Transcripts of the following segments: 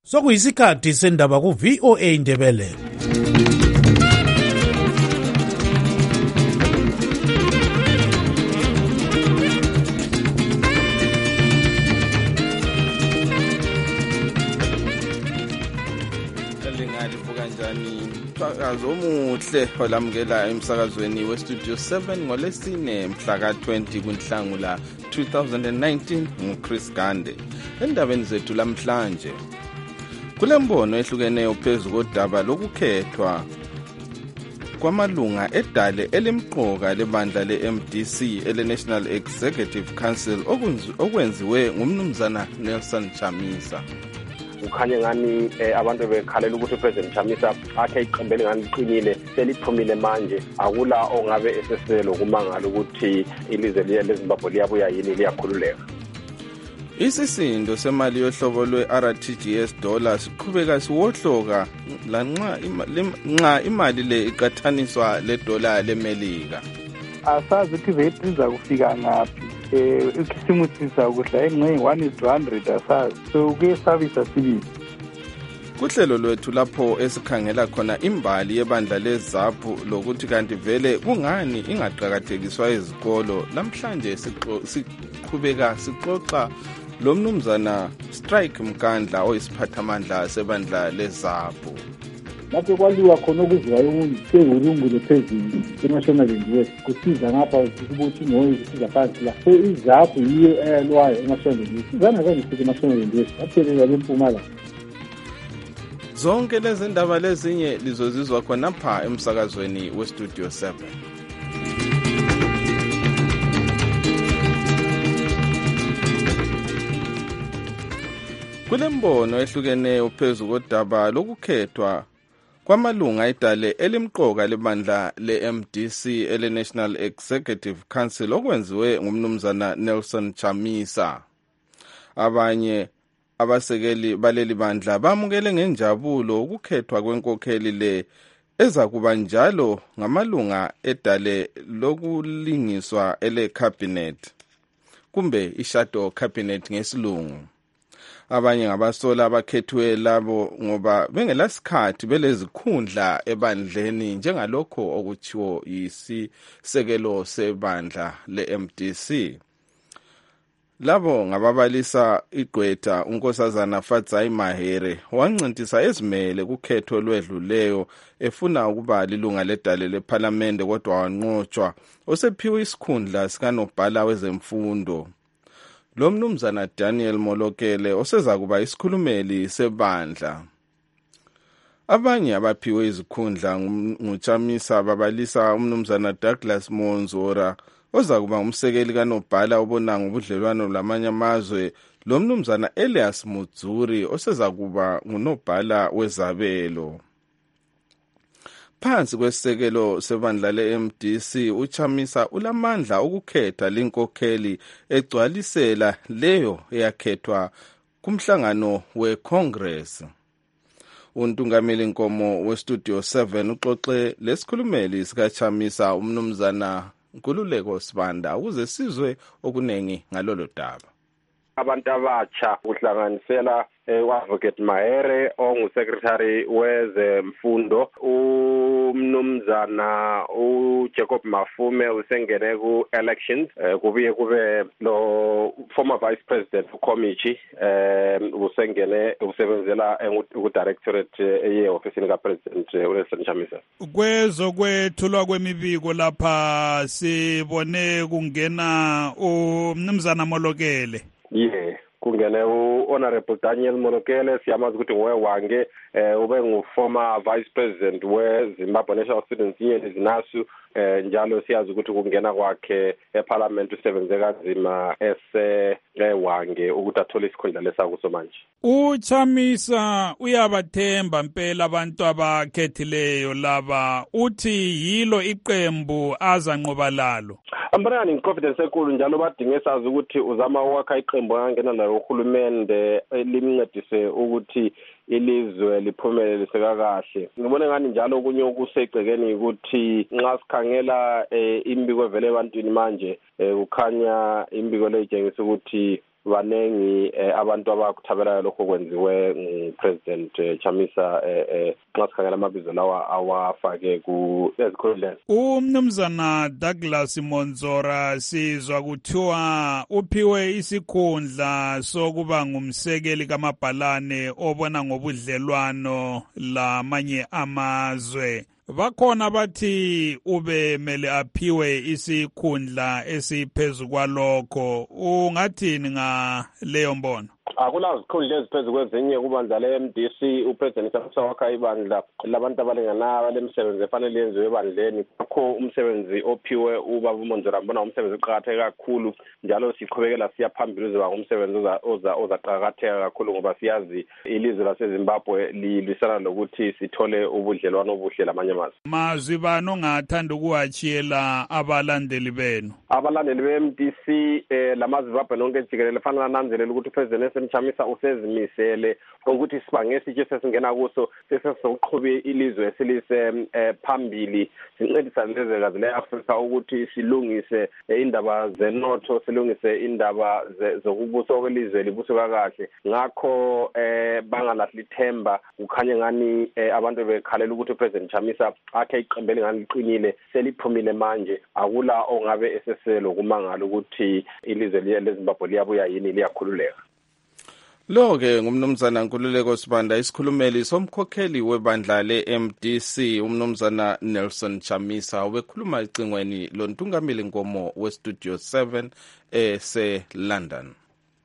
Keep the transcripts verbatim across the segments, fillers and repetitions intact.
Sokuyisikhathi sendaba ku V O A Indebele. Umsakazo omuhle olamukela emsakazweni westudio seven ngolesine mhla ka twenty kuNhlangula two thousand nineteen nguChris Gande. Endabeni zethu lamhlanje kulembono ehlukeneyo phezu kodaba lokukhethwa kwamalunga edale elimqoka lebandla le-M D C ele-National Executive Council okwenziwe ngumnumzana Nelson Chamisa. Ukhanye ngani abantu bekhalela ukuthi uPresident Chamisa akhe iqembele ngani liqinile seliphumile manje akula ongabe eseselo kumangala ukuthi ilizwe liye leZimbabwe liyabuya yini liyakhululeka. Isisindo semali yohlobo lwe-R T G S dollar siqhubeka siwohloka lanxa nxa imali le iqathaniswa le dollar leMelika. Asazi ukuthi veti iza kufika ngaphi. Eh ukisimuthisa ukudla engqe one is to one hundred asazi. So kuye service asibili. Kuhlelo lwethu lapho esikhangela khona imbali yebandla leZAPU lokuthi kanti vele kungani ingaqhakathekiswa izikolo namhlanje siqhubeka sixoxa lo mnumzana Strike Mkandla oyisiphathamandla sebandla leZAPU. Lapho kwaliwa khona okuzwayo umuntu sehurungu lephezulu eNational West kusiza ngapha ukuthi ngoyi kusiza phansi la. So iZAPU yiyo elwayo eNational West. Izana kanje futhi eNational West aphelela lempumala. Zonke lezi ndaba lezinye lizozizwa khona pha emsakazweni westudio seven. Kulembono ehlukeneyo phezu kodaba lokukhethwa kwamalunga edale elimqoka lebandla le-M D C ele-National Executive Council okwenziwe ngumnumzana Nelson Chamisa. Abanye abasekeli baleli bandla bamukele ngenjabulo ukukhethwa kwenkokheli le ezakuba njalo ngamalunga edale lokulingiswa ele cabinet kumbe i-shadow cabinet ngesilungu. Abanye ngabasola abakhethiwe labo ngoba bengelasikhathi belezikhundla ebandleni njengalokho okuthiwo yisisekelo sebandla le-M D C. Labo ngababalisa igqwetha unkosazana Fadzai Mahere wancintisa ezimele kukhetho lwedluleyo efuna ukuba lilunga ledale leParliament kodwa wanqotshwa osephiwe isikhundla sikanobhala wezemfundo. Lo mnumzana Daniel Molokele oseza kuba isikhulumeli sebandla. Abanye abaphiwe izikhundla nguChamisa babalisa umnumzana Douglas Monzora ozakuba umsekeli kanobhala obona ngobudlelwano lamanye amazwe, lo mnumzana Elias Mudzuri oseza kuba ngunobhala wezabelo. Phansi kwesisekelo sebandla le-M D C uChamisa ulamandla ukukhetha linkokheli egcwalisela leyo eyakhethwa kumhlangano weCongress. Untungameli Nkomo westudio seven uxoxe lesikhulumeli sikaChamisa umnumzana Nkululeko Sibanda ukuze sizwe okunengi ngalolo daba. Abantu abatsha kuhlanganisela uAdvocate Mahere onguSecretary wezemfundo, umnumzana uJacob Mafume usengene ku-elections, kubuye kube lo former Vice President uKhomichi usengene usebenzela ku-Directorate ye-ofisini kaPresident uNelson Chamisa. Kwezokwethulwa kwemibiko lapha sibone kungena umnumzana Molokele. Yeah, kungene u-Honorable Daniel Molokele siyamazi ukuthi nguye wange ube ngu-former Vice President we-Zimbabwe National Students Union ZNASU, njalo siyazi ukuthi kungena kwakhe eParliament usebenze kanzima ese wange ukuthi athole isikhundla lesakuso manje. uChamisa uyabathemba mpela abantu abakhethileyo laba, uthi yilo iqembu azanqoba lalo. Ambana ngiconfidence enkulu njalo badinge sazi ukuthi uzama ukwakha iqembu angena nalo uhulumende limncedise ukuthi ilizwe liphumelele sekakahle. Ngibone ngani njalo kunye okusegcekeni ukuthi nxa sikhangela imbiko vele ebantwini manje kukhanya imbiko le itshengisa ukuthi banengi eh, abantu abakuthabelayo lokho kwenziwe ngupresident eh, Chamisa eh, eh, nxa sikhangela amabizo lawa awafake ku ezikhundleni. Umnumzana Douglas Monzora sizwa kuthiwa uphiwe isikhundla sokuba ngumsekeli kamabhalane obona ngobudlelwano lamanye amazwe. Bakhona bathi ube mele aphiwe isikhundla esiphezu kwalokho. Ungathini nga leyo mbono? Akula zikhundla eziphezu kwezinye kubandla le-M D C. Upresident Chamisa wakha ibandla labantu abalinganayo abalemsebenzi efanele yenziwe ebandleni. Kukho umsebenzi ophiwe ubaba uMonzora, mbona umsebenzi oqakatheke kakhulu njalo siqhubekela siya phambili uzoba ngumsebenzi oza ozaqakatheka kakhulu ngoba siyazi ilizwe laseZimbabwe lilwisana lokuthi sithole ubudlelwano obuhle lamanye amazwe. Mazwi bani ongathanda ukuwatshiyela abalandeli benu? Abalandeli be-M D C eh, lamaZimbabwe nonke jikelele fanele nanzelela ukuthi upresident Chamisa usezimisele ukuthi sibange isitshe sesingena kuso sesizoqhubeka ilizwe esilise eh, phambili sincedisa lezekazi le-Afrika ukuthi silungise eh, indaba zenotho, silungise indaba zokubusa kwelizwe libuswe kahle. Ngakho eh, bangalahli ithemba, kukhanye ngani eh, abantu bekhalela ukuthi upresident Chamisa akhe iqembele ngani liqinile seliphumile manje. Akula ongabe eseselo kumangala ukuthi ilizwe leZimbabwe liyabuya yini liyakhululeka. Lo-ke ngumnumzana Nkululeko Sibanda, isikhulumeli somkhokheli webandla le-M D C, umnumzana Nelson Chamisa, ubekhuluma ecingweni lontungameli nkomo we-Studio seven ese-London.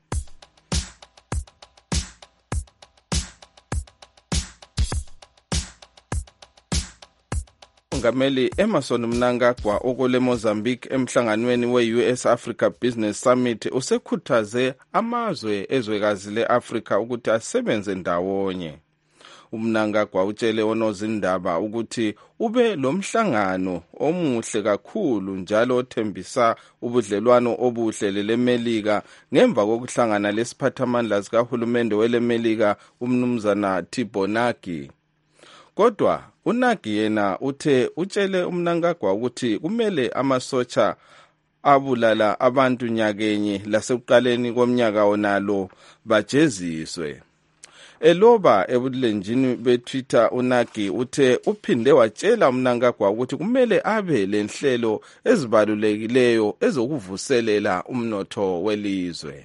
Umongameli Emmerson Mnangagwa okole Mozambique emhlanganweni we-U S Africa Business Summit usekhuthaze amazwe ezwekazi le-Afrika ukuthi asebenze ndawonye. uMnangagwa utshele onozindaba ukuthi ube lo mhlangano omuhle kakhulu njalo othembisa ubudlelwano obuhle leMelika ngemva kokuhlangana lesiphathamandla sikahulumende weleMelika umnumzana Thabo Mbeki. Kodwa uNagi yena uthe utshele uMnangagwa ukuthi kumele amasotsha abulala abantu nyakenye lasekuqaleni komnyaka onalo bajeziswe. Eloba ebulenjini beTwitter uNagi uthe uphinde watshela uMnangagwa ukuthi kumele abe lenhlelo ezibalulekileyo ezokuvuselela umnotho welizwe.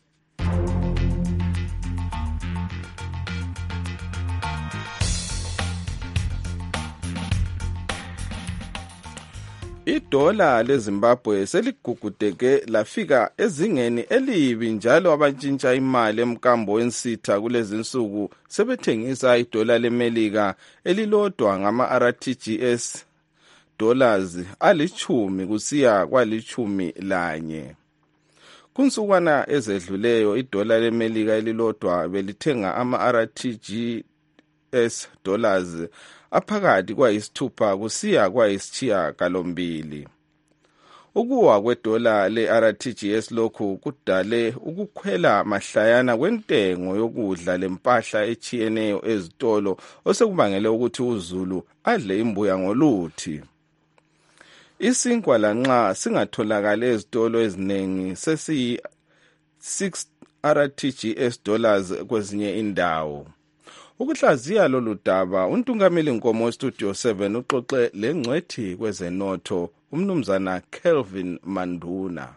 Idola leZimbabwe seligugudeke lafika ezingeni elibi njalo abantshintsha imali emkambo wensitha kulezi insuku sebethengisa idola leMelika elilodwa ngama-R T G S dollars alichumi kusiya kwalichumi lanye. Kunsukwana ezedluleyo idola leMelika elilodwa belithenga ama-R T G S dollars aphakathi kwayisithupha kusiya kwayisitshiya galombili. Ukuwa kwedola le-R T G S lokhu kudale ukukhwela mahlayana kwentengo yokudla lempahla echiyeneyo ezitolo osekubangele ukuthi uZulu adle imbuya ngoluthi. Isinkwa lanxa singatholakala ezitolo eziningi sesiyi six R T G S dollars kwezinye indawo. Ukuhlaziya lolu daba untungameli nkomo Studio seven uxoxe lengcwethi kwezenotho umnumzana Kelvin Manduna.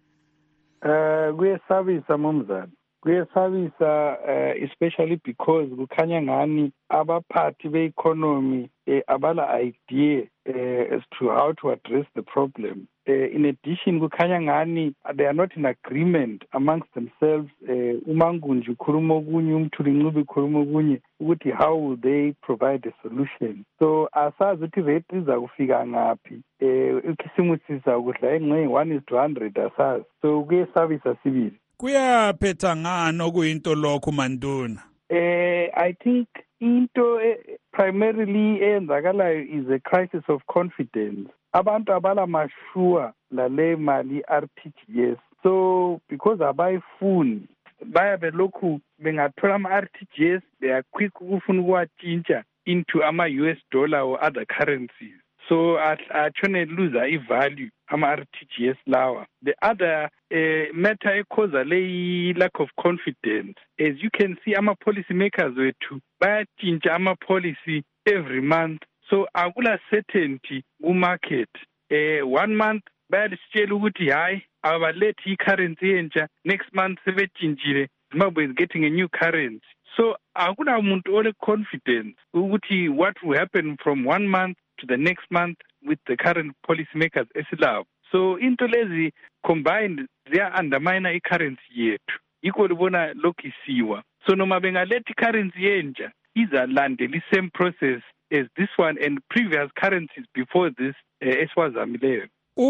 Eh kuyesabisa mumzana, kuyesabisa uh, especially because kukhanya ngani abaphathi be-economy eh, abala idea eh, as to how to address the problem. Uh, in addition, kukhanya ngani they are not in agreement amongst themselves. Umangunji ukhuluma okunye, uMthuli Ncube ukhuluma okunye ukuthi how will they provide a solution. So asazi ukuthi rate iza kufika ngaphi. Eh ikhisimusi siza kudla engxe one is to one hundred asazi. So kuyesabisa sibili. Kuyaphetha ngani okuyinto lokho Manduna? Eh I think into eh, primarily eyenzakalayo is a crisis of confidence. Abantu abala mashua lale mali R T G S, so because abayifuni baya belokhu bengathola ama-R T G S they are quick ukufuna ukuwatshintsha into ama-U S dollar or other currencies. so atshone lose i-value ama-R T G S lawa. The other uh, matter causa le lack of confidence. As you can see, ama-policy makers wethu bayachinja ama-policy every month, so akula certainty ku-market. Uh, one month bayalisitshela ukuthi hayi abalethi i-currency entsha, next month sebetshintshile, Zimbabwe is getting a new currency. So akuna muntu ole confidence ukuthi what will happen from one month to the next month with the current policymakers esilabo. So into lezi combined ziya undermine i-currency yethu. Yikho libona lokhu isiwa. So noma bengalethi i-currency entsha izalandela i-same process as this one and previous currencies before this uh, esiwazamileyo.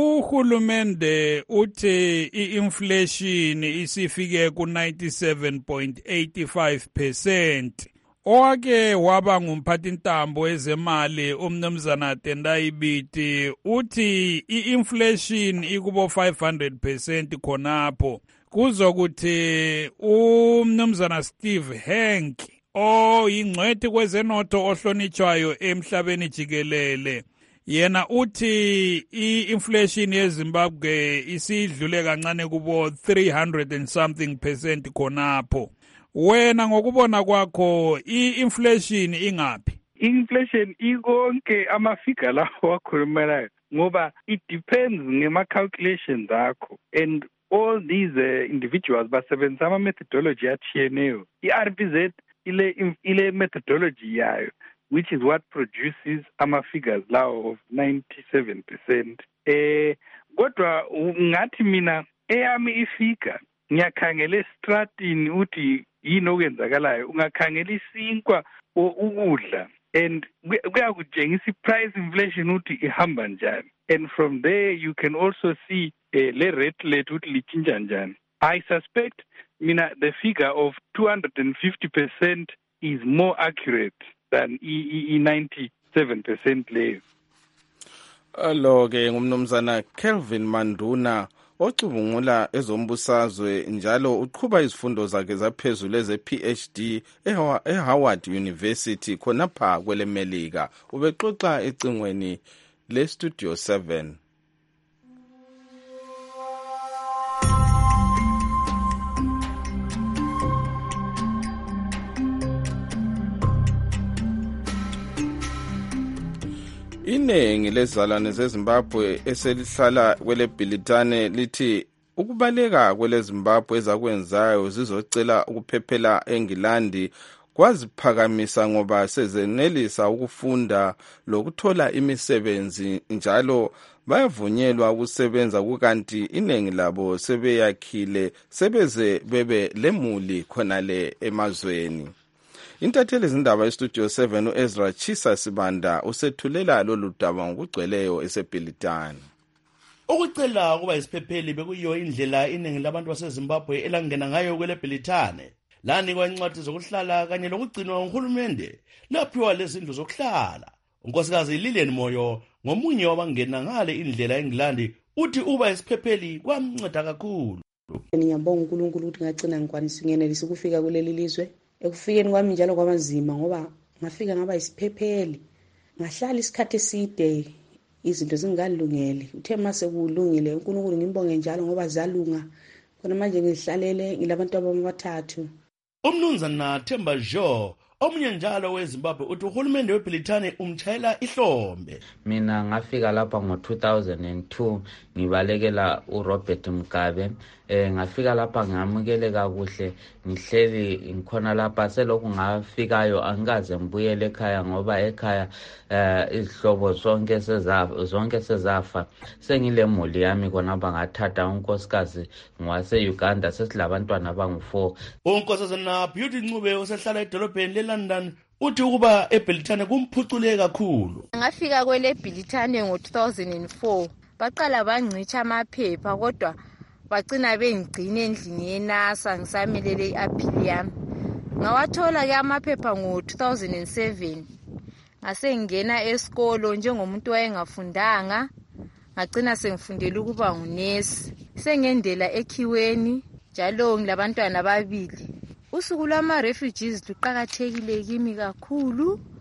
Uhulumende uthi i-inflation isifike ku ninety-seven point eight five percent. Owake waba ngumphathintambo ezemali umnumzana Tendai Biti uthi i-inflation ikubo five hundred percent khonapho. Kuzokuthi umnumzana Steve Hank oyingcwethi kwezenotho ohlonitshwayo emhlabeni jikelele, yena uthi i-inflation yeZimbabwe isidlule kancane kubo three hundred and something percent khonapho. Wena ngokubona kwakho i-inflation ingapi? Inflation ikonke amafigure lawo wakhulumelayo ngoba it depends ngema calculations akho, and all these uh, individuals basebenzisa ama methodology atshiyeneyo. I-R B Z ile ile methodology yayo, which is what produces ama figures lawo of ninety-seven percent. Eh kodwa ngathi mina eyami ifigure ngiyakhangela estratini uthi yini okwenzakalayo, ungakhangela isinkwa ukudla and kuyakutshengisa i-price inflation uthi ihamba njani, and from there you can also see uh, le rate lethu uthi lichinja njani. I suspect mina the figure of two hundred fifty percent is more accurate than i ninety-seven percent leyo. Alo ke ngumnumzana Kelvin Manduna ocubungula ezombusazwe njalo uqhuba izifundo zakhe zaphezulu eze P H D eHoward University khonapha kwelemelika. Ubexoxa ecingweni le Studio seven. Iningi lezalwane zeZimbabwe eselihlala kwele Bhilitane lithi ukubaleka kwele Zimbabwe ezakwenzayo zizocela ukuphephela eNgilandi kwaziphakamisa ngoba sezenelisa ukufunda lokuthola imisebenzi njalo bayavunyelwa ukusebenza, kukanti iningi labo sebeyakhile sebeze bebe lemuli khonale emazweni. Intatheli zindaba eStudio seven uEzra Chisa Sibanda usethulela lolu daba ngokugcweleyo eseBhilitane. Ukucela kuba isiphepheli bekuyiyo indlela iningi labantu baseZimbabwe elangena ngayo kwele Bhilitane. Lani kwancwadi zokuhlala kanye lokugcinwa nguhulumende laphiwa lezindlu zokuhlala. Unkosikazi Lilian Moyo ngomunye wabangena ngale indlela eNgilandi uthi uba isiphepheli kwamnceda kakhulu. Ngiyabonga uNkulunkulu ukuthi ngagcina ngikwanisa ngenelisa ukufika kuleli lizwe. Ekufikeni kwami njalo kwabanzima ngoba ngafika ngaba isiphepheli, ngahlala isikhathi eside izinto zingalungele. Uthe mase kulungile uNkulunkulu ngimbonge njalo ngoba zalunga. Khona manje ngihlalele ngilabantu ababathathu. Umnumzana Themba Jo omunye njalo weZimbabwe uthi uhulumende weBhilitane umtshayela ihlombe. Mina ngafika lapha ngo two thousand two ngibalekela uRobert Mugabe. Eh ngafika lapha ngamukeleka kuhle, ngihleli ngikhona lapha selokhu ngafikayo angikaze ngibuyele ekhaya ngoba ekhaya eh izihlobo zonke sezafa zonke sezafa. Sengilemuli yami khona bangathatha unkosikazi ngwase Uganda sesilabantwana abangu four. Unkosazana Beauty Ncube osehlala edolobheni leLondon uthi ukuba eBhilitane kumphucule kakhulu. Ngafika kwele Bhilitane ngo two thousand four. Baqala bangcicha amaphepha kodwa bagcina bengigcina endlini yeNASA ngisamelele i-appeal yami. Ngawathola ke amaphepha ngo two thousand seven. Ngase ngena esikolo njengomuntu wayengafundanga, ngagcina sengifundela ukuba ngunesi. Sengendela ekhiweni njalo ngilabantwana ababili. Usuku lwama refugees luqhakathekile kimi kakhulu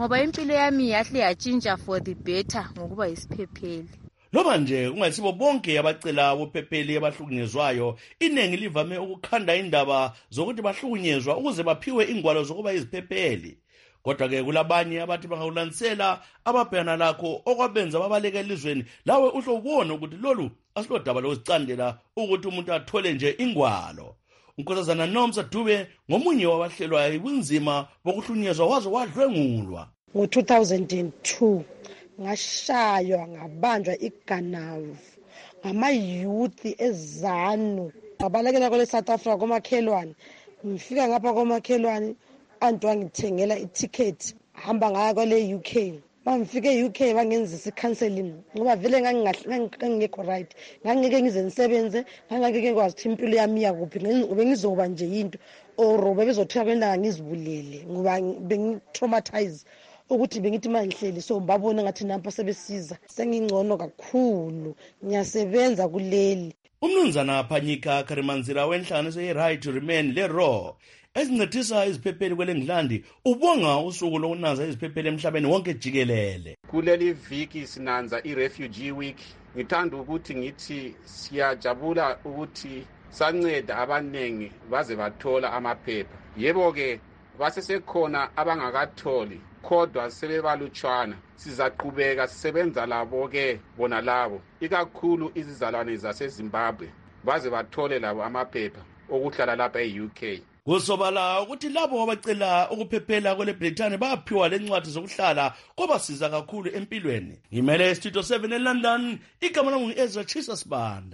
ngoba impilo yami yahle yatshintsha for the better ngokuba yisiphepheli. Noma nje kungasibo bonke abacela ubuphepheli abahlukunyezwayo, iningi livame ukukhanda indaba zokuthi bahlukunyezwa ukuze baphiwe ingwalo zokuba yiziphepheli. Kodwa ke kulabanye abathi bangawulansela ababhekana lakho okwabenza babaleka elizweni, lawe uhle ubone ukuthi lolu asilodaba lokuzicandela ukuthi umuntu athole nje ingwalo. uNkosazana Nomsa Dube ngomunye wabahlelwa ubunzima bokuhlunyezwa waze wadlwengulwa. Ngo two thousand two ngashaywa ngabanjwa iganavu ngama-youth ezanu ngabalekela kole South Africa komakhelwane. Ngifika ngapha komakhelwane antu wangithengela iticket hamba ngaya kole U K. Bangifike e-U K bangenzisa i-counseling ngoba vele ngangingekho right, ngangeke ngize nisebenze, ngangeke ngikwazi ukuthi impilo yami yakuphi, bengizoba nje into or bezothiya kwenda ngizibulele ngoba bengi-traumatize ukuthi bengithi mangihleli. So babona ngathi nampa sebesiza, sengingcono kakhulu, ngiyasebenza kuleli. Umnumzana Phanyika Karimanzira wenhlanganiso ye-Right to Remain le-Raw ezincedisa iziphepheli kwele Ngilandi ubonga usuku lokunaza iziphepheli emhlabeni wonke jikelele. Kuleli viki sinanza i-Refugee Week. Ngithanda ukuthi ngithi siyajabula ukuthi sanceda abanengi baze bathola amaphepha. Yebo ke basesekhona abangakatholi kodwa sebebalutshwana. Sizaqhubeka sisebenza labo ke bona labo, ikakhulu izizalwane zaseZimbabwe baze bathole labo amaphepha okuhlala lapha e-U K. Kusobala ukuthi labo abacela ukuphephela kwele Britain baphiwa lencwadi zokuhlala kwabasiza kakhulu empilweni. Ngimele Studio seven eLondon, igama lami ngu-Ezra Chisa Sibanda.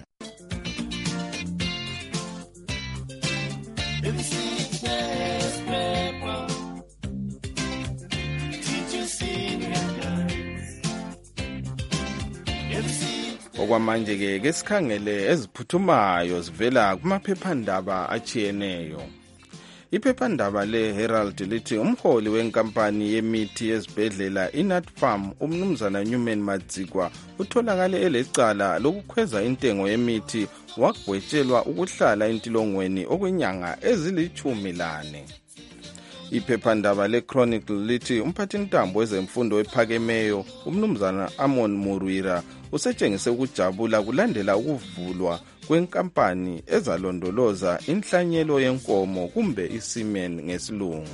Okwamanje ke kesikhangele eziphuthumayo zivela kumaphephandaba achiyeneyo. Iphephandaba le Herald lithi umholi wenkampani yemithi yezibhedlela iNatfarm umnumzana Newman Madzikwa utholakale elecala lokukhweza intengo yemithi wagwetshelwa ukuhlala entilongweni okwenyanga ezilichumi lane. Iphephandaba le-Chronicle lithi umphathintambo wezemfundo ephakemeyo umnumzana Amon Murwira usetshengise ukujabula kulandela ukuvulwa kwenkampani ezalondoloza inhlanyelo yenkomo kumbe isemen ngesilungu.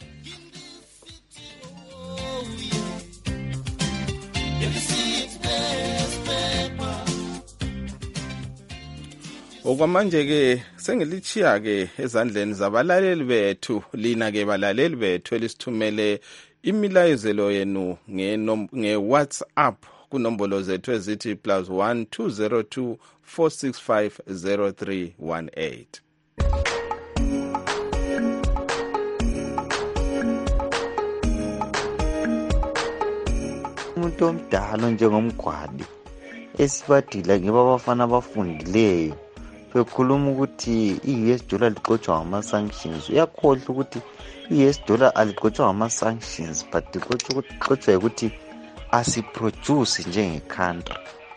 Okwamanje ke sengilichiya ke ezandleni zabalaleli bethu, lina ke balaleli bethu elisithumele imilayezelo yenu nge WhatsApp kunombolo zethu ezithi plus one two zero two four six five zero three one eight. Umuntu omdala njengomgwadi esibadila ngiba abafana abafundileyo bekhuluma ukuthi i-U S dollar liqotshwa ngama-sanctions. Uyakhohlwa ukuthi i-U S dollar aliqotshwa ngama-sanctions but liqotshwa ukuthi asiproduce njenge-country.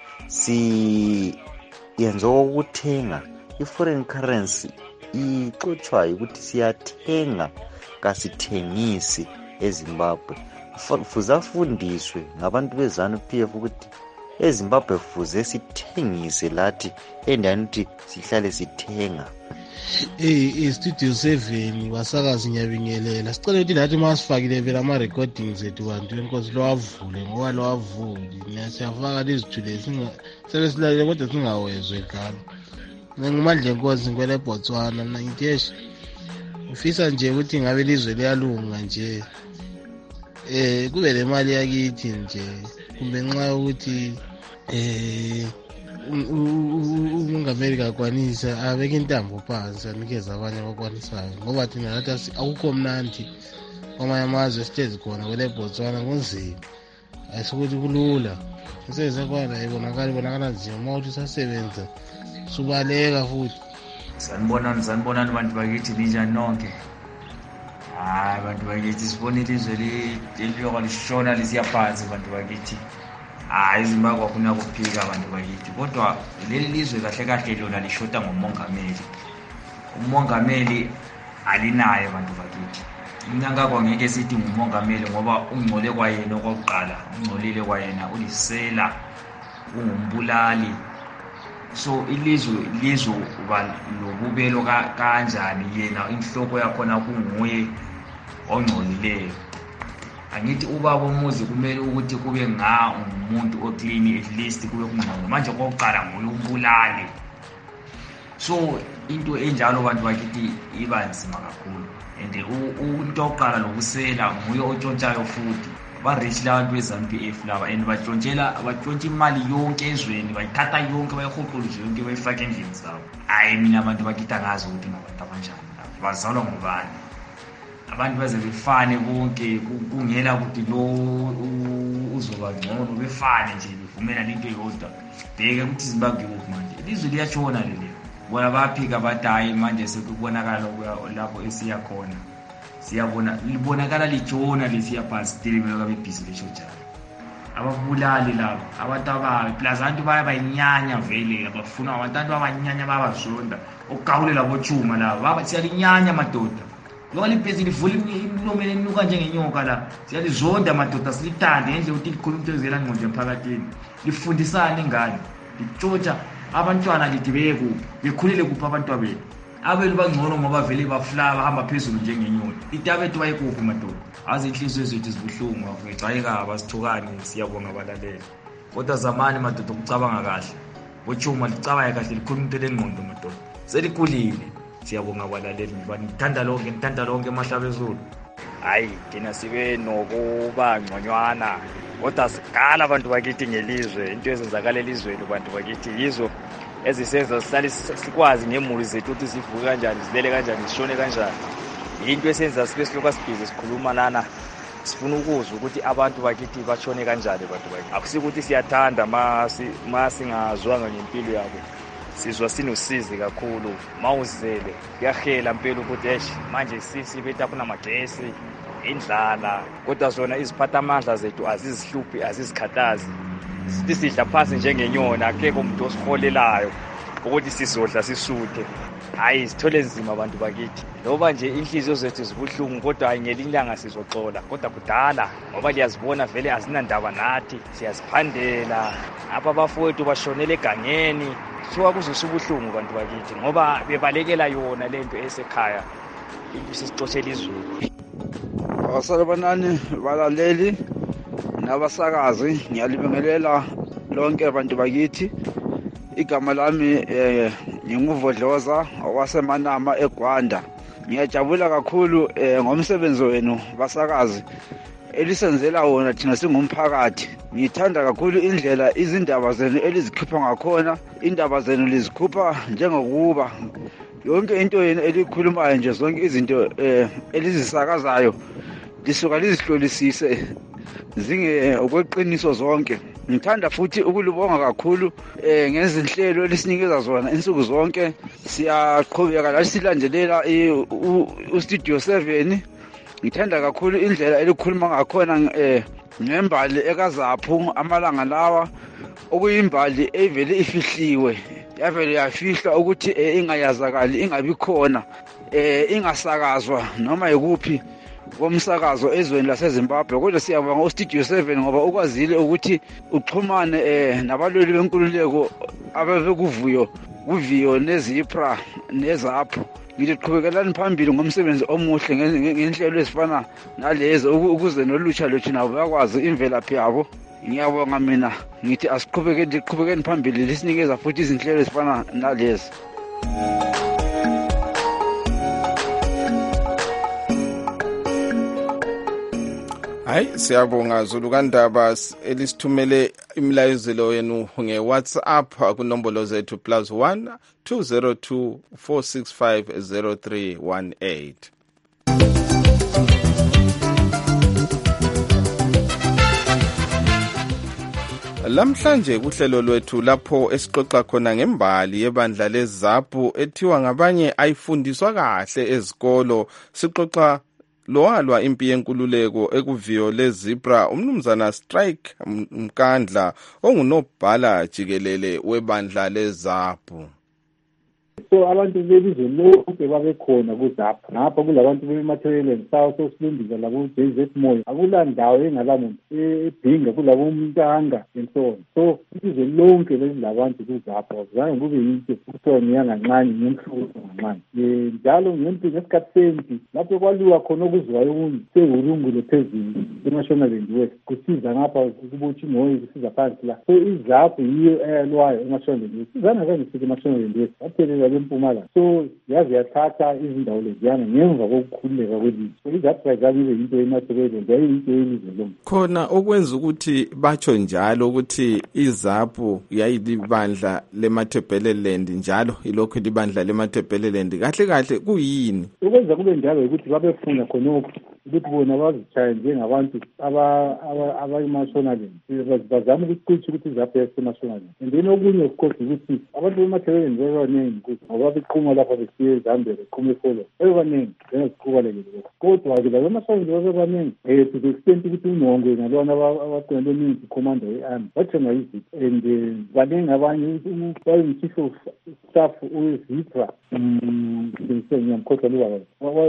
Siyenza ukuthenga i-foreign currency ixotshwa ukuthi siyathenga kasithengisi eZimbabwe. Fuze afundiswe ngabantu beZANU-P F ukuthi eZimbabwe fuze sithengise lathi endaweni ukuthi sihlale sithenga. Eh iStudio seven wasakazi Nyabingelela sicela ukuthi nathi masifakile vela ama recordings ethu bantu enkosi lo avule ngoba lo avuli siyafaka lezithule singa sebesilalele kodwa singawezwe ekhaya. Ngimandla enkosi ngwele Botswana nangiteshe ufisa nje ukuthi ngabe lizwe liyalunga nje eh kube le mali yakithi nje kumbe nxa ukuthi eh uMongameli akwanisa abeke intambo phansi anikeza abanye abakwanisayo ngoba thina nathi akukho mnandi kwamanye amazwe sitezi khona kwele Botswana kunzima ayisukuthi kulula sisenze khona ibonakala ibonakala nzima mawuthi sasebenza subaleka futhi. Sanibonani sanibonani bantu bakithi ninjani nonke. Hayi bantu bakithi sibonile izwe leliyoka lishona lisiyaphansi bantu bakithi. Hayi Zimbabwe akuna kuphika abantu bakithi kodwa leli lizwe kahle kahle lona lishota ngomongameli. Umongameli alinayo abantu bakithi. mina ngakho ngeke sithi ngumongameli ngoba ungcole kwayena okokuqala, ungcolile kwayena ulisela, ungumbulali. So ilizwe lizoba lobubelo kanjani yena inhloko yakhona kunguye ongcolileyo. Angithi ubaba umuzi kumele ukuthi kube nga umuntu oclean at least kube kungcono. Manje kokuqala nguye umbulali. So into enjalo bantu bakithi iba nzima kakhulu. And into oqala lokusela nguye otshontshayo futhi. Ba rich labantu beZANU-P F laba and batshontshela batshontsha imali yonke ezweni, bayithatha yonke bayihoqolise yonke bayifaka endlini zabo. Hayi mina abantu bakithi angazi ukuthi ngabantu abanjani labo. Bazalwa ngubani? Abantu baze befane bonke kungela ukuthi lo uzoba ngcono befane nje bevumela into eyodwa. Bheke ukuthi Zimbabwe kuphi manje. Ilizwe liyatshona leli. Bona baphika badayi manje sekubonakala lapho esiya khona. Siyabona libonakala lijona lesiya phansi dilibelo kabe busy lesho njalo. Ababulali labo abantu ababi plus abantu baya bayinyanya vele abafuna abantu abanyanya babazonda okugawule labo chuma labo baba siyalinyanya madoda. Lo libhizi livula imilomo enuka njengenyoka la. Siyalizonda madoda silithande nje ukuthi likhuluma into ezela ngqondo emphakathini. Lifundisane ingane. Litshontsha abantwana lithi beku bekhulile kupha abantu abethu. Abelu bangcono ngoba vele bafla bahamba phezulu njengenyoni. Lithi abethu bayikuphi madoda. Azi inhliziyo zethu zibuhlungu ngicayeka abasithukani siyabonga abalaleli. Kodwa zamani madoda ukucabanga kahle. Bochuma licabanga kahle likhuluma into lengqondo madoda. Selikhulile. Siyabonga abalaleli ngithanda lonke ngithanda lonke emahlabezulu. Hayi thina sibe nokuba ngconywana kodwa sikala abantu bakithi ngelizwe into ezenzakala elizweni abantu bakithi yizo ezisenza sihlale sikwazi ngemuli zethu ukuthi sivuke kanjani silele kanjani sishone kanjani. Into esenza sibe siloka sibhizi sikhuluma lana sifuna ukuzwa ukuthi abantu bakithi bashone kanjani abantu bakithi. Akusikuthi siyathanda masi masingazwanga ngempilo yabo. Sizwa sinosizi kakhulu mawuzele kuyahela impela ukuthi eish manje sisi bethu akuna magesi indlala kodwa zona iziphatha amandla zethu azizihluphi azizikhathazi. Sithi sidla phansi njengenyona akekho umuntu osiholelayo ukuthi sizodla sisuthe. Hayi sithole nzima abantu bakithi ngoba nje inhliziyo zethu zibuhlungu kodwa ngelilanga sizoxola kodwa kudala ngoba liyazibona vele azinandaba nathi siyaziphandela apha abafowethu bashonele egangeni. Kuthiwa kuzosubuhlungu abantu bakithi ngoba bebalekela yona lento esekhaya into sisixoshela izulu. Abasalabanani balaleli nabasakazi ngiyalibingelela lonke abantu bakithi. Igama lami eh nginguvodloza owasemanama eGwanda. Ngiyajabula kakhulu ngomsebenzi wenu basakazi elisenzela wona thina singumphakathi. Ngithanda kakhulu indlela izindaba zenu elizikhipha ngakhona. Indaba zenu lizikhupha njengokuba yonke into yenu elikhulumayo nje zonke izinto elizisakazayo lisuka lizihlolisise zinge okweqiniso zonke. Ngithanda futhi ukulibonga kakhulu ngezinhlelo elisinikeza zona insuku zonke. Siyaqhubeka la silandelela uStudio seven. Ngithanda kakhulu indlela elikhuluma ngakhona ngembali ekaZaphu amalanga lawa okuyimbali evele ifihliwe yavele yafihla ukuthi ingayazakali ingabi khona ingasakazwa noma ikuphi komsakazo ezweni laseZimbabwe. Kodwa siyabonga uStudio seven ngoba ukwazile ukuthi uxhumane nabalweli benkululeko ababekuvuyo kuviyo neZipra neZaphu. Ngiqhubekela phambili ngomsebenzi omuhle ngenhlelo ezifana nalezo ukuze nolutsha lwethu nabo bakwazi imvelaphi yabo. Ngiyabonga mina ngithi asiqhubeke ndiqhubekeni phambili lisinikeza futhi izinhlelo ezifana nalezi. Hayi siyabonga Zulu kaNdaba elisithumele imlayezelo yenu ngeWhatsApp kunombolo zethu plus one two zero two four six five zero three one eight. Lamhlanje kuhlelo lwethu lapho esixoxa khona ngembali yebandla leZaphu ethiwa ngabanye ayifundiswa kahle ezikolo. Sixoxa lowalwa impi yenkululeko ekuviyo leZipra umnumzana Strike Mkandla ongunobhala jikelele webandla leZaphu. so abantu belizwe lonke babekhona kuzapha ngapha kulabantu bematheleland south osilundiza labo-J Z Moyo akula ndawo engala muntu ebhinga kulabo Mntanga and so on. So ilizwe lonke belilabantu kuzapha zange kube yinto kuthiwa ngiyangancane ngimhlukuza ngancane njalo ngesikhathi sempi lapho kwaliwa khona okuzwayo okunye sehurungule phezulu eMashonaland West kusiza ngapha kubothi Moyo kusiza phansi la. So izapho yiyo eyalwayo eMashonaland West izana kanje sithi eMashonaland West aphelela lempumalanga. So yazi yathatha izindawo leziyana ngemva kokukhululeka kwelizwe. So izapho kazange into eMashonaland yayiyinto yelizwe lonke. Khona okwenza ukuthi batsho njalo ukuthi izapho yayilibandla leMatabeleland njalo ilokho libandla leMatabeleland kahle kahle kuyini ukwenza kube njalo ukuthi babefuna khonokho ukuthi bona bazichaye njengabantu abayiMashonaland bazama ukuqinisha ukuthi izapho yaseMashonaland. And then okunye of course ukuthi abantu bematheleland bebaningi ngoba beqhuma lapha besiye eZambia beqhuma eFolo bebaningi bengaziqhubalekile kodwa-ke labeMashonaland bebaningi um to the extent ukuthi uNongwe nalona abaqonde imithi commander ye-army bathenga izipho and baningi abanye wayengu-chief of staff owezipra ngiyamkhohlwa libaba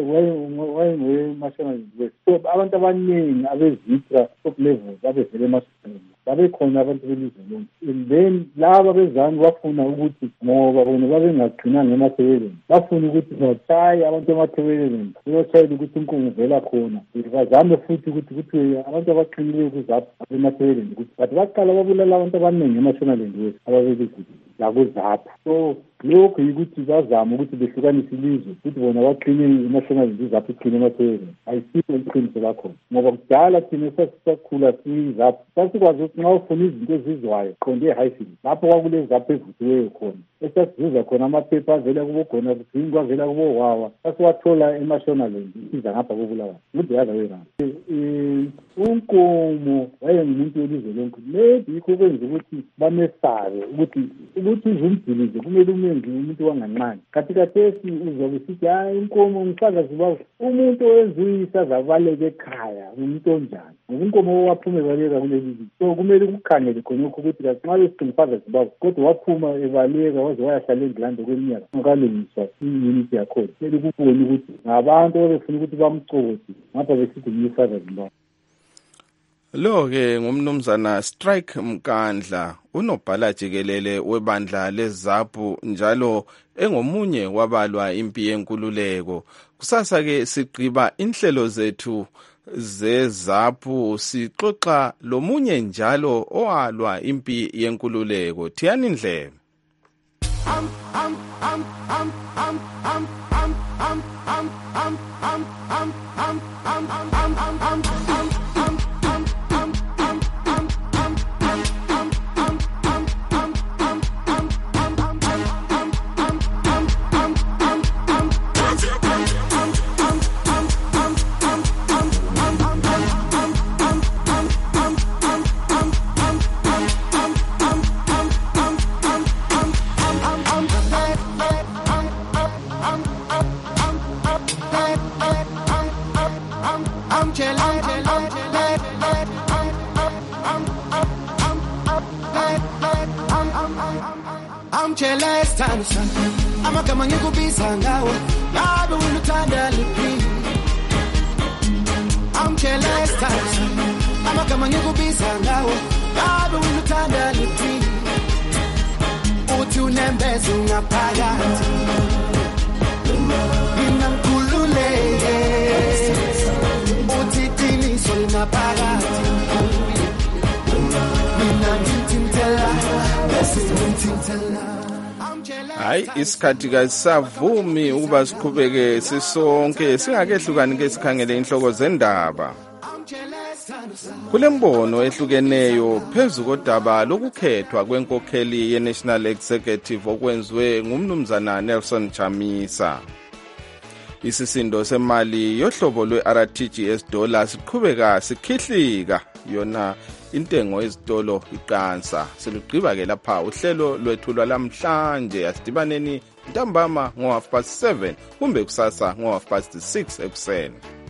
wayengowe-Mashonaland West. So abantu abaningi abezipra top level babevele eMashonaland babekhona abantu belizwe lonke. And then laba bezani bafuna ukuthi ngoba bona babengagcinanga eMatabeleland bafuna ukuthi batshaye abantu eMatabeleland beyotshayela ukuthi unkungu vela khona bazame futhi ukuthi kuthi abantu abaqinileyo kuzapho eMatabeleland ukuthi bathi baqala babulala abantu abaningi eMashonaland West ababelizwe lakuzapho. So lokho yikuthi bazama ukuthi behlukanise ilizwe ukuthi bona baqine eMashonaland izapho iqine eMatabeleland ayisibo iqiniso lakhona ngoba kudala thina sasakhula sizapho sasikwazi ukuthi nxa ufuna izinto ezizwayo qonde e-highfield lapho kwakule zapho evuthiweyo khona esasizuza khona amaphepha avela kubogona kuzingi kwavela kubowawa sasiwathola eMashonaland isiza ngapha kobulawayo ukuthi yaza wena uNkomo wayengumuntu welizwe lonke maybe yikho kwenza ukuthi bamesabe ukuthi ukuthi uzumdilize kumele umenzi umuntu wangancane kathi kathesi uzobe sithi hayi uNkomo ngisaza zibawo umuntu owenza azabaleka ekhaya umuntu onjani uNkomo waphuma ebaleka kuleli so kumele ukukhangele khonokho ukuthi nxa besiqinifaza zibawo kodwa waphuma ebaleka waze wayahlala eNgilandi kweminyaka ngakalungiswa i-unity yakhona kumele kubone ukuthi ngabantu abafuna ukuthi bamcokoze ngapha besithi umfaza zibawo. Lo-ke ngumnumzana Strike Mkandla unobhala jikelele webandla lezapho njalo engomunye wabalwa impi yenkululeko. Kusasa-ke sigqiba inhlelo zethu zezapho sixoxa lomunye njalo owalwa impi yenkululeko Thiyani Ndlebe. I'm I'm I'm I'm I'm I'm I'm I'm I'm I'm I'm I'm I'm I'm I'm I'm Amakama ngikubiza ngawo ngabe unuthanda liphi Amchelesta amakama ngikubiza ngawo ngabe unuthanda liphi uthi unembeza ngaphakathi mina ngikhululeke uthi qiniso linaphakathi mina ngithintela bese ngithintela. Hayi isikhathi kasavumi ukuba siqhubeke sisonke singakehlukani ke sikhangele inhloko zendaba. Kulembono ehlukeneyo phezulu kodaba lokukhethwa kwenkokheli ye-National Executive okwenziwe ngumnumzana Nelson Chamisa. Isisindo semali yohlobo lwe-R T G S dollar siqhubeka sikhihlika yona intengo ezitolo iqansa. Selugqiba ke lapha uhlelo lwethu lwalamhlanje asidibaneni ntambama ngo half past seven kumbe kusasa ngo half past six ekuseni.